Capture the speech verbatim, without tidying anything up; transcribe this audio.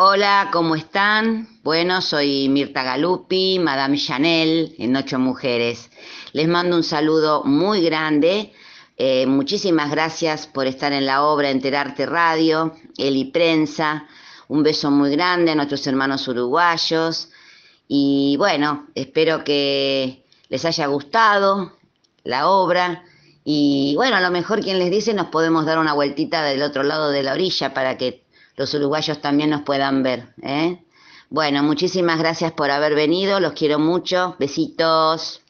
Hola, ¿cómo están? Bueno, soy Mirta Galuppi, Madame Chanel en Ocho Mujeres. Les mando un saludo muy grande. Eh, muchísimas gracias por estar en la obra Enterarte Radio, Eli Prensa. Un beso muy grande a nuestros hermanos uruguayos. Y bueno, espero que les haya gustado la obra. Y bueno, a lo mejor quien les dice nos podemos dar una vueltita del otro lado de la orilla para que los uruguayos también nos puedan ver, ¿eh? Bueno, muchísimas gracias por haber venido, los quiero mucho, besitos.